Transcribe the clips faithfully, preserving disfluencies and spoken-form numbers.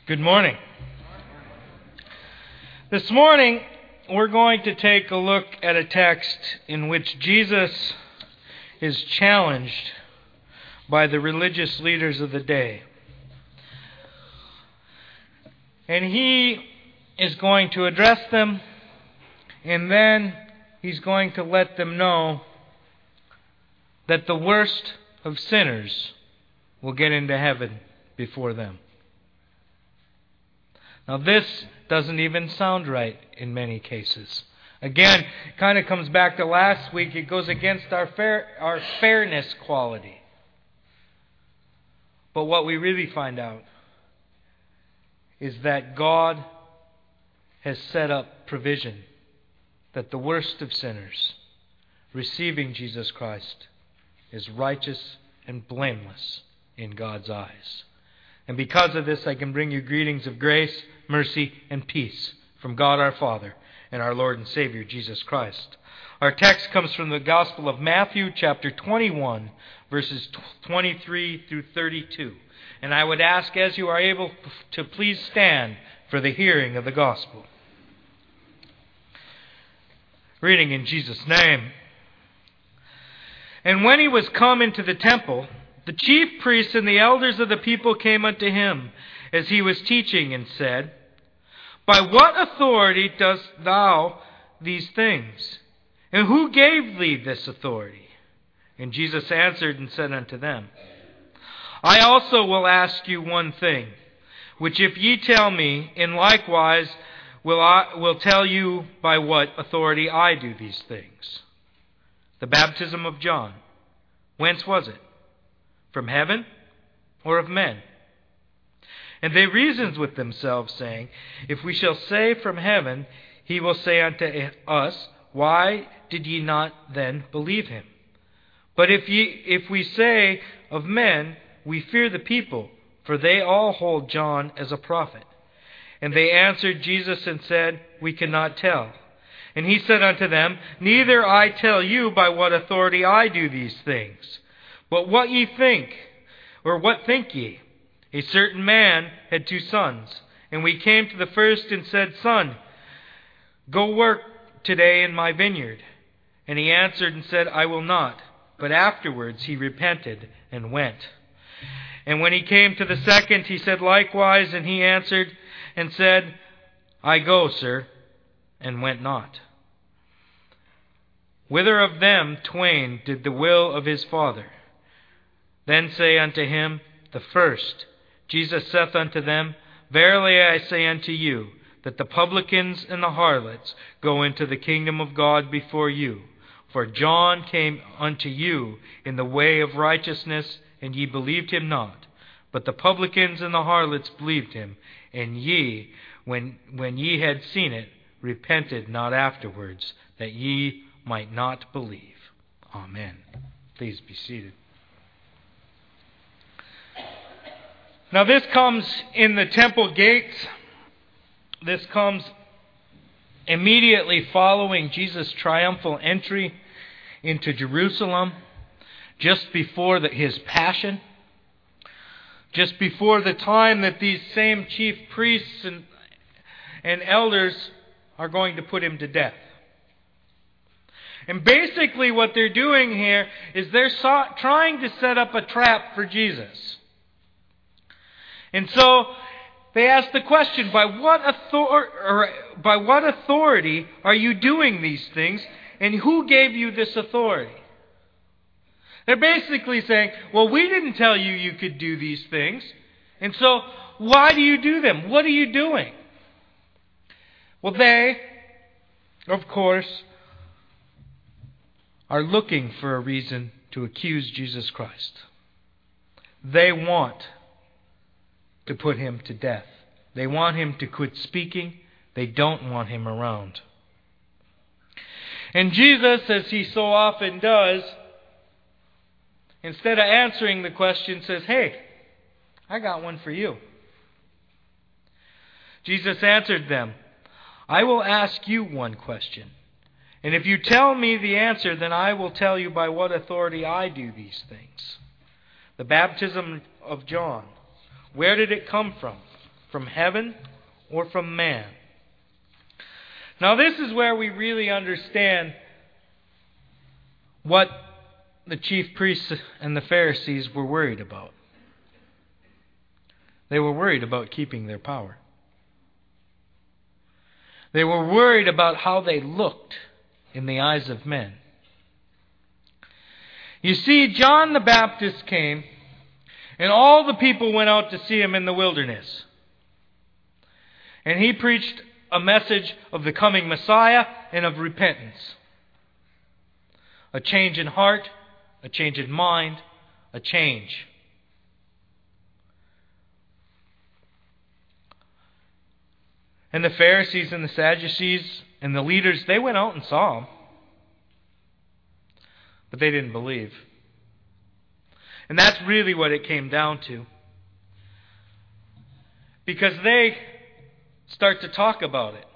Good morning. This morning, we're going to take a look at a text in which Jesus is challenged by the religious leaders of the day. And he is going to address them, and then he's going to let them know that the worst of sinners will get into heaven before them. Now this doesn't even sound right in many cases. Again, it kind of comes back to last week. It goes against our fair, our fairness quality. But what we really find out is that God has set up provision that the worst of sinners, receiving Jesus Christ, is righteous and blameless in God's eyes. And because of this, I can bring you greetings of grace, mercy, and peace from God our Father and our Lord and Savior, Jesus Christ. Our text comes from the Gospel of Matthew, chapter twenty-one, verses twenty-three through thirty-two. And I would ask, as you are able, to please stand for the hearing of the Gospel. Reading in Jesus' name. And when he was come into the temple, the chief priests and the elders of the people came unto him as he was teaching, and said, By what authority dost thou these things? And who gave thee this authority? And Jesus answered and said unto them, I also will ask you one thing, which if ye tell me, in likewise will I will tell you by what authority I do these things. The baptism of John, whence was it? From heaven or of men? And they reasoned with themselves, saying, If we shall say from heaven, he will say unto us, Why did ye not then believe him? But if ye if we say of men, we fear the people, for they all hold John as a prophet. And they answered Jesus and said, We cannot tell. And he said unto them, Neither I tell you by what authority I do these things. But what ye think, or what think ye? A certain man had two sons, and we came to the first and said, Son, go work today in my vineyard. And he answered and said, I will not. But afterwards he repented and went. And when he came to the second, he said likewise, and he answered and said, I go, sir, and went not. Whither of them twain did the will of his father? Then say unto him, the first. Jesus saith unto them, Verily I say unto you, that the publicans and the harlots go into the kingdom of God before you. For John came unto you in the way of righteousness, and ye believed him not. But the publicans and the harlots believed him, and ye, when, when ye had seen it, repented not afterwards, that ye might not believe. Amen. Please be seated. Now this comes in the temple gates. This comes immediately following Jesus' triumphal entry into Jerusalem, just before the, his passion, just before the time that these same chief priests and, and elders are going to put him to death. And basically what they're doing here is they're so, trying to set up a trap for Jesus. And so they ask the question, by what author- or by what authority are you doing these things, and who gave you this authority? They're basically saying, well, we didn't tell you you could do these things, and so why do you do them? What are you doing? Well, they, of course, are looking for a reason to accuse Jesus Christ. They want to put him to death. They want him to quit speaking. They don't want him around. And Jesus, as he so often does, instead of answering the question, says, Hey, I got one for you. Jesus answered them, I will ask you one question. And if you tell me the answer, then I will tell you by what authority I do these things. The baptism of John, where did it come from? from heaven or from man? Now this is where we really understand what the chief priests and the Pharisees were worried about. They were worried about keeping their power. They were worried about how they looked in the eyes of men. You see, John the Baptist came, and all the people went out to see him in the wilderness. And he preached a message of the coming Messiah and of repentance. A change in heart, a change in mind, a change. And the Pharisees and the Sadducees and the leaders, they went out and saw him. But they didn't believe. And that's really what it came down to. Because they start to talk about it.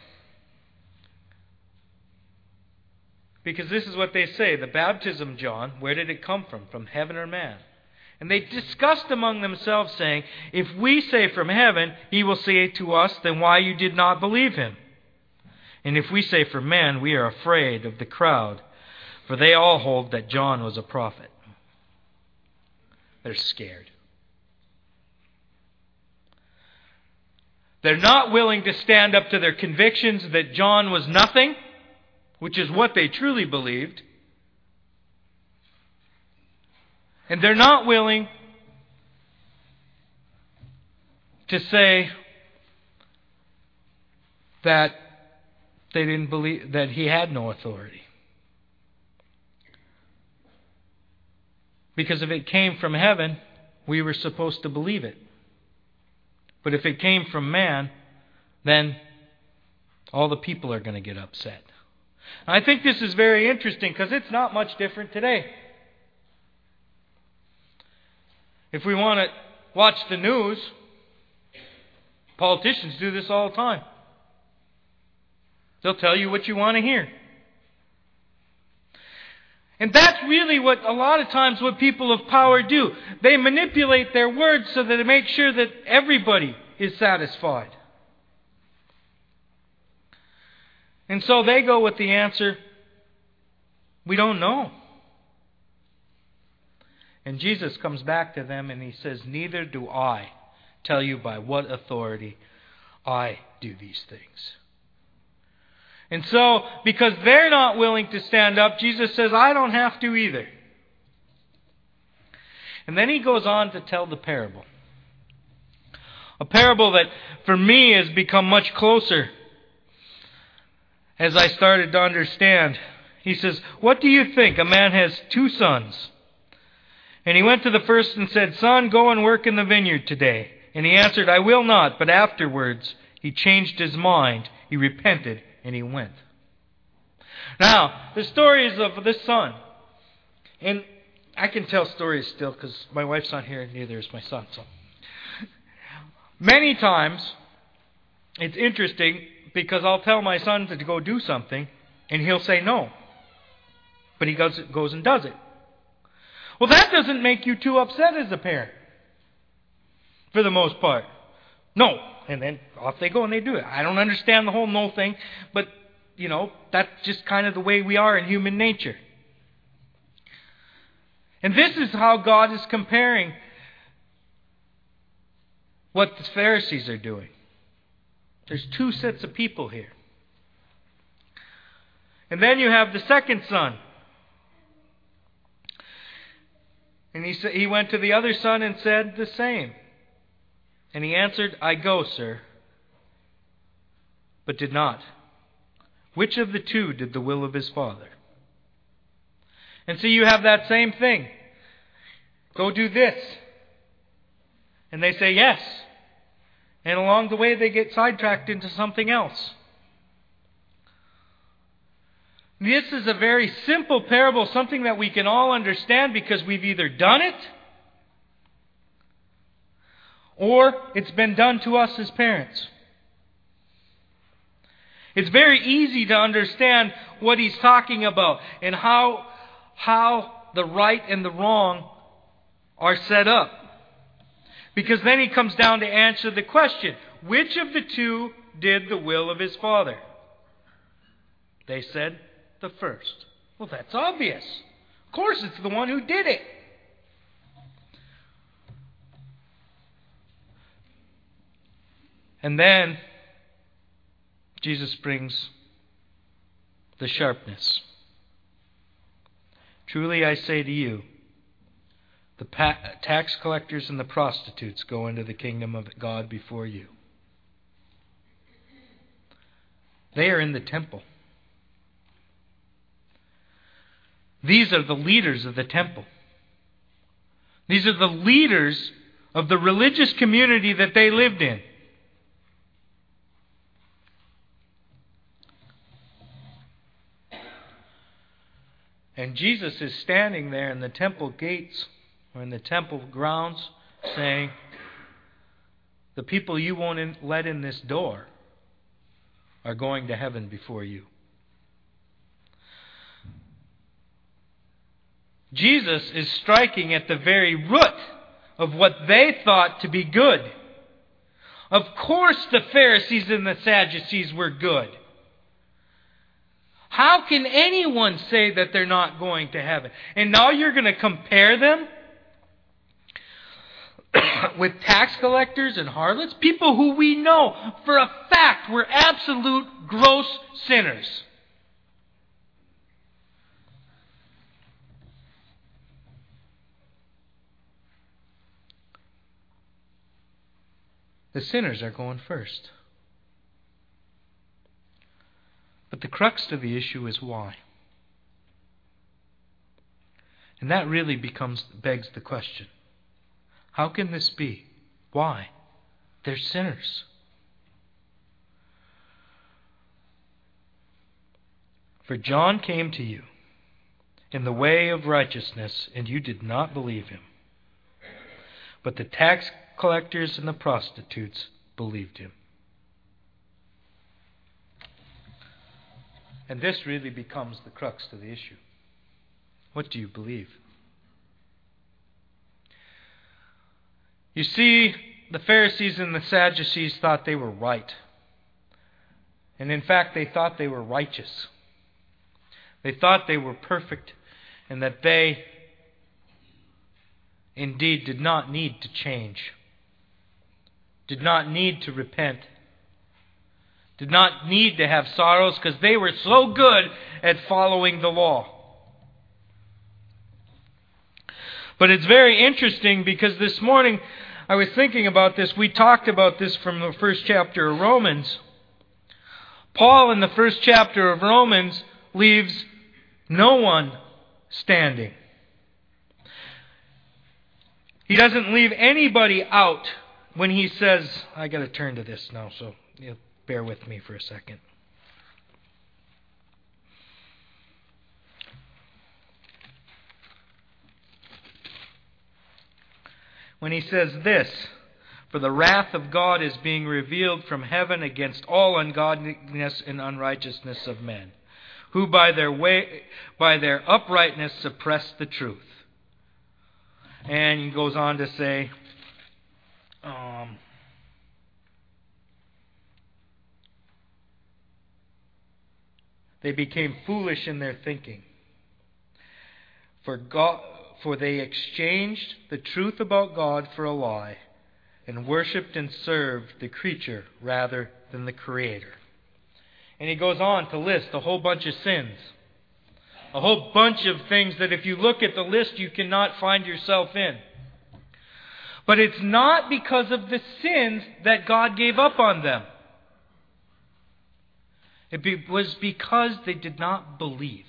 Because this is what they say. The baptism, John, where did it come from? From heaven or man? And they discussed among themselves, saying, if we say from heaven, he will say to us, then why you did not believe him? And if we say from man, we are afraid of the crowd, for they all hold that John was a prophet. They're scared. They're not willing to stand up to their convictions that John was nothing, which is what they truly believed. And they're not willing to say that they didn't believe, that he had no authority. Because if it came from heaven, we were supposed to believe it. But if it came from man, then all the people are going to get upset. I think this is very interesting because it's not much different today. If we want to watch the news, politicians do this all the time. They'll tell you what you want to hear. And that's really what a lot of times what people of power do. They manipulate their words so that they make sure that everybody is satisfied. And so they go with the answer, we don't know. And Jesus comes back to them and he says, neither do I tell you by what authority I do these things. And so, because they're not willing to stand up, Jesus says, I don't have to either. And then he goes on to tell the parable. A parable that, for me, has become much closer as I started to understand. He says, what do you think? A man has two sons. And he went to the first and said, son, go and work in the vineyard today. And he answered, I will not. But afterwards he changed his mind. He repented and he went. Now, the story is of this son. And I can tell stories still because my wife's not here and neither is my son. So, many times, it's interesting because I'll tell my son to go do something and he'll say no. But he goes, goes and does it. Well, that doesn't make you too upset as a parent. For the most part. No. And then off they go and they do it. I don't understand the whole no thing. But, you know, that's just kind of the way we are in human nature. And this is how God is comparing what the Pharisees are doing. There's two sets of people here. And then you have the second son. And he said, he went to the other son and said the same. And he answered, I go, sir, but did not. Which of the two did the will of his father? And so you have that same thing. Go do this. And they say yes. And along the way they get sidetracked into something else. This is a very simple parable, something that we can all understand because we've either done it or it's been done to us as parents. It's very easy to understand what he's talking about and how, how the right and the wrong are set up. Because then he comes down to answer the question, which of the two did the will of his Father? They said, the first. Well, that's obvious. Of course, it's the one who did it. And then Jesus brings the sharpness. Truly I say to you, the pa- tax collectors and the prostitutes go into the kingdom of God before you. They are in the temple. These are the leaders of the temple. These are the leaders of the religious community that they lived in. And Jesus is standing there in the temple gates or in the temple grounds saying, the people you won't in, let in this door are going to heaven before you. Jesus is striking at the very root of what they thought to be good. Of course the Pharisees and the Sadducees were good. How can anyone say that they're not going to heaven? And now you're going to compare them with tax collectors and harlots? People who we know for a fact were absolute gross sinners. The sinners are going first. But the crux to the issue is why. And that really becomes begs the question. How can this be? Why? They're sinners. For John came to you in the way of righteousness, and you did not believe him. But the tax collectors and the prostitutes believed him. And this really becomes the crux to the issue. What do you believe? You see, the Pharisees and the Sadducees thought they were right. And in fact, they thought they were righteous. They thought they were perfect and that they indeed did not need to change, did not need to repent, did not need to have sorrows because they were so good at following the law. But it's very interesting because this morning I was thinking about this. We talked about this from the first chapter of Romans. Paul in the first chapter of Romans leaves no one standing. He doesn't leave anybody out when he says, I got to turn to this now, so you bear with me for a second. When he says this, for the wrath of God is being revealed from heaven against all ungodliness and unrighteousness of men, who by their way, by their uprightness suppress the truth. And he goes on to say, um, they became foolish in their thinking. For God, for they exchanged the truth about God for a lie, and worshipped and served the creature rather than the Creator. And he goes on to list a whole bunch of sins. A whole bunch of things that if you look at the list, you cannot find yourself in. But it's not because of the sins that God gave up on them. It be, was because they did not believe.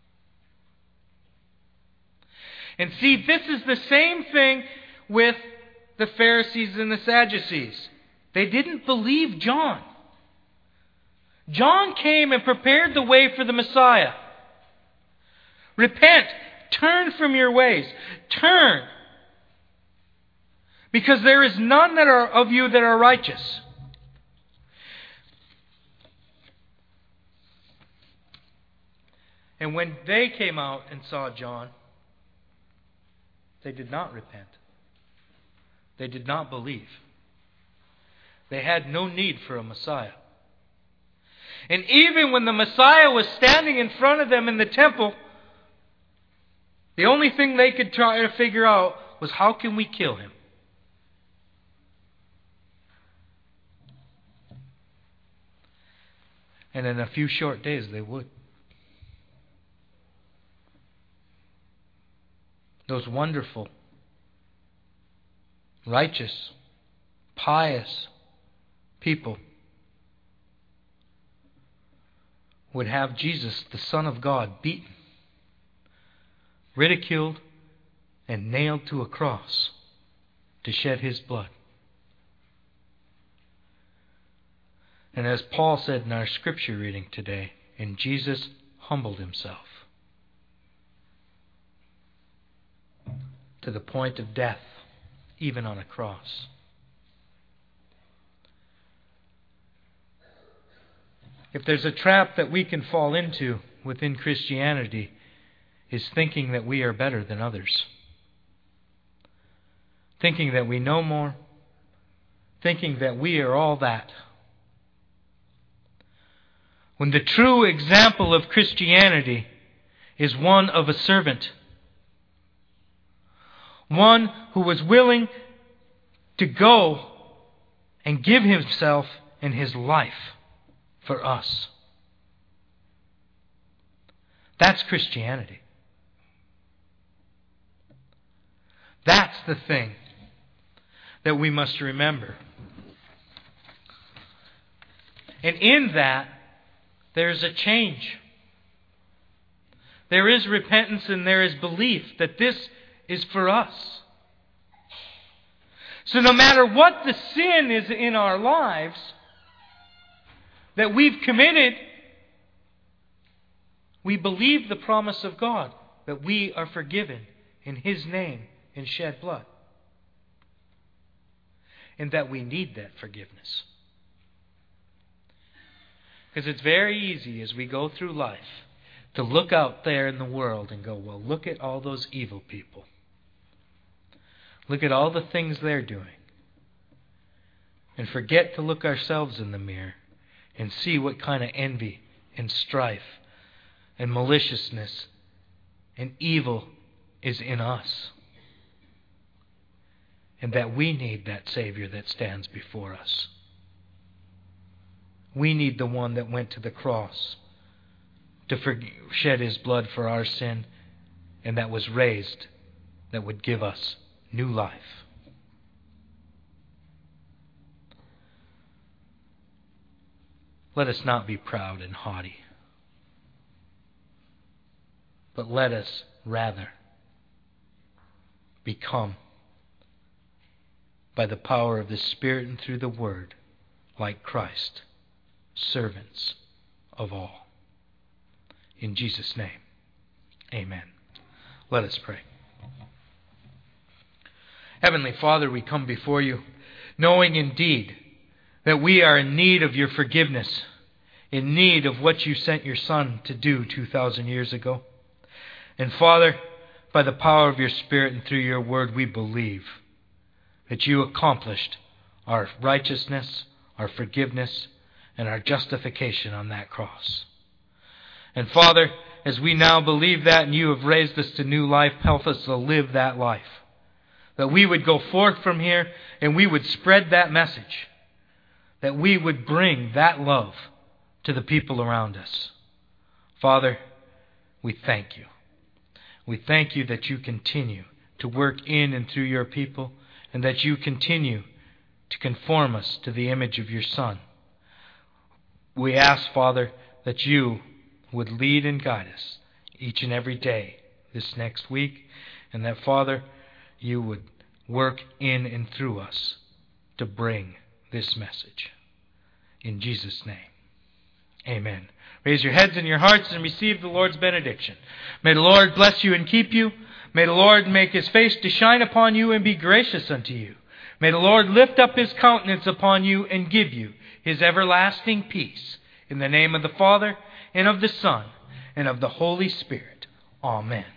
And see, this is the same thing with the Pharisees and the Sadducees. They didn't believe John. John came and prepared the way for the Messiah. Repent. Turn from your ways. Turn. Because there is none that are of you that are righteous. And when they came out and saw John, they did not repent. They did not believe. They had no need for a Messiah. And even when the Messiah was standing in front of them in the temple, the only thing they could try to figure out was, how can we kill him? And in a few short days they would. Those wonderful, righteous, pious people would have Jesus, the Son of God, beaten, ridiculed, and nailed to a cross to shed his blood. And as Paul said in our scripture reading today, and Jesus humbled himself to the point of death, even on a cross. If there's a trap that we can fall into within Christianity, is thinking that we are better than others. Thinking that we know more. Thinking that we are all that. When the true example of Christianity is one of a servant. One who was willing to go and give himself and his life for us. That's Christianity. That's the thing that we must remember. And in that, there's a change. There is repentance and there is belief that this is for us. So no matter what the sin is in our lives that we've committed, we believe the promise of God that we are forgiven in His name in shed blood. And that we need that forgiveness. Because it's very easy as we go through life to look out there in the world and go, well, look at all those evil people. Look at all the things they're doing. And forget to look ourselves in the mirror and see what kind of envy and strife and maliciousness and evil is in us. And that we need that Savior that stands before us. We need the one that went to the cross to for- shed His blood for our sin, and that was raised, that would give us new life. Let us not be proud and haughty, but let us rather become, by the power of the Spirit and through the Word, like Christ, servants of all. In Jesus' name, amen. Let us pray. Heavenly Father, we come before you, knowing indeed that we are in need of your forgiveness, in need of what you sent your Son to do two thousand years ago. And Father, by the power of your Spirit and through your Word, we believe that you accomplished our righteousness, our forgiveness, and our justification on that cross. And Father, as we now believe that and you have raised us to new life, help us to live that life. That we would go forth from here and we would spread that message. That we would bring that love to the people around us. Father, we thank you. We thank you that you continue to work in and through your people, and that you continue to conform us to the image of your Son. We ask, Father, that you would lead and guide us each and every day this next week, and that, Father, you would work in and through us to bring this message. In Jesus' name, amen. Raise your heads and your hearts and receive the Lord's benediction. May the Lord bless you and keep you. May the Lord make His face to shine upon you and be gracious unto you. May the Lord lift up His countenance upon you and give you His everlasting peace. In the name of the Father, and of the Son, and of the Holy Spirit. Amen.